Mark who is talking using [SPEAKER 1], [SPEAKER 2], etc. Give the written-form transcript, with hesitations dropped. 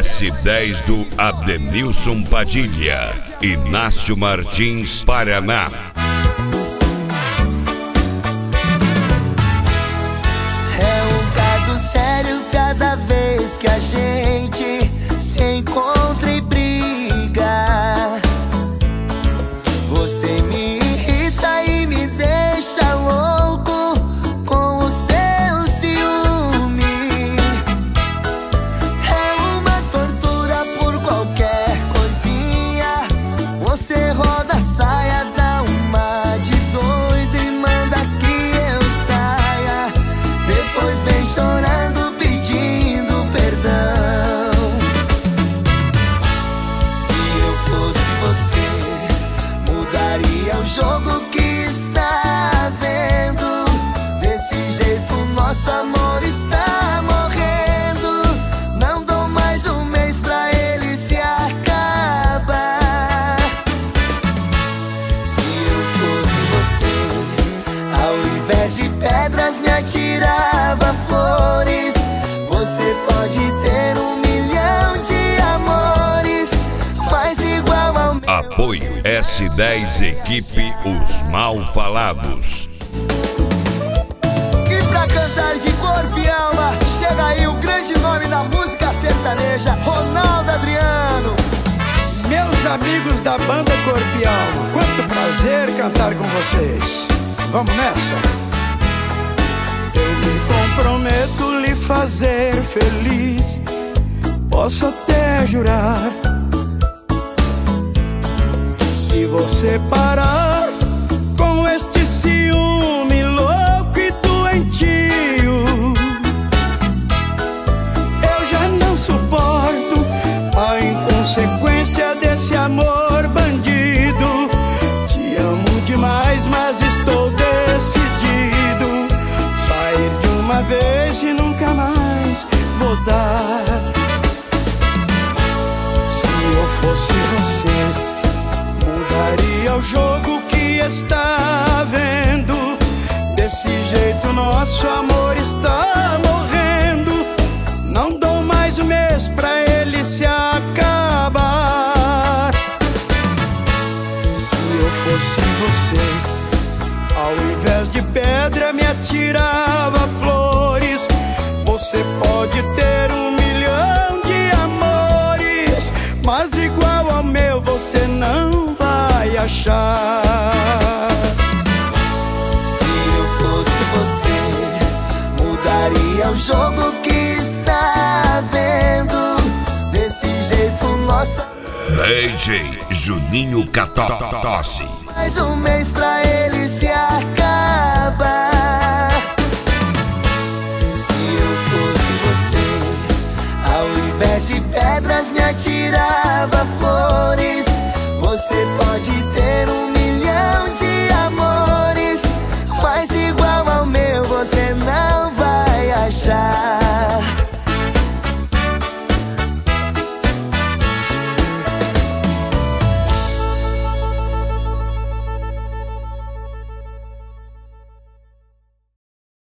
[SPEAKER 1] S10 do Ademilson Padilha, Inácio Martins, Paraná.
[SPEAKER 2] É um caso sério cada vez que a gente se encontra e briga. Você me irrita e me deixa louco com o seu ciúme. É uma tortura por qualquer coisinha. Você roda a saia, dá uma de doido e manda que eu saia. Depois vem chorando pedindo perdão. Se eu fosse você, mudaria o jogo que está vendo. Desse jeito nosso amor está morrendo. Não dou mais um mês pra ele se acabar. Se eu fosse você, ao invés de pedras me atirava flores. Você pode ter 1 milhão de amores, mas igual ao meu.
[SPEAKER 1] Apoio S10 Equipe Os Mal Falados.
[SPEAKER 2] E pra cantar de corpo e alma, chega aí o grande nome da música sertaneja, Ronaldo Adriano.
[SPEAKER 3] Meus amigos da banda Corpo e Alma, quanto prazer cantar com vocês. Vamos nessa? Eu me comprometo lhe fazer feliz, posso até jurar. Se você parar com este ciúme louco e doentio, eu já não suporto a inconsequência desse amor bandido. Te amo demais, mas estou decidido sair de uma vez e nunca mais voltar. Se eu fosse você, mudaria o jogo que está vendo. Desse jeito nosso amor está morrendo. Não dou mais um mês pra ele se acabar. Se eu fosse você, ao invés de pedra me atirava flores. Você pode ter 1 milhão de amores, mas igual ao meu você não vai achar.
[SPEAKER 2] Se eu fosse você, mudaria o jogo que está vendo. Desse jeito nossa.
[SPEAKER 1] DJ Juninho Catossi.
[SPEAKER 2] Mais um mês pra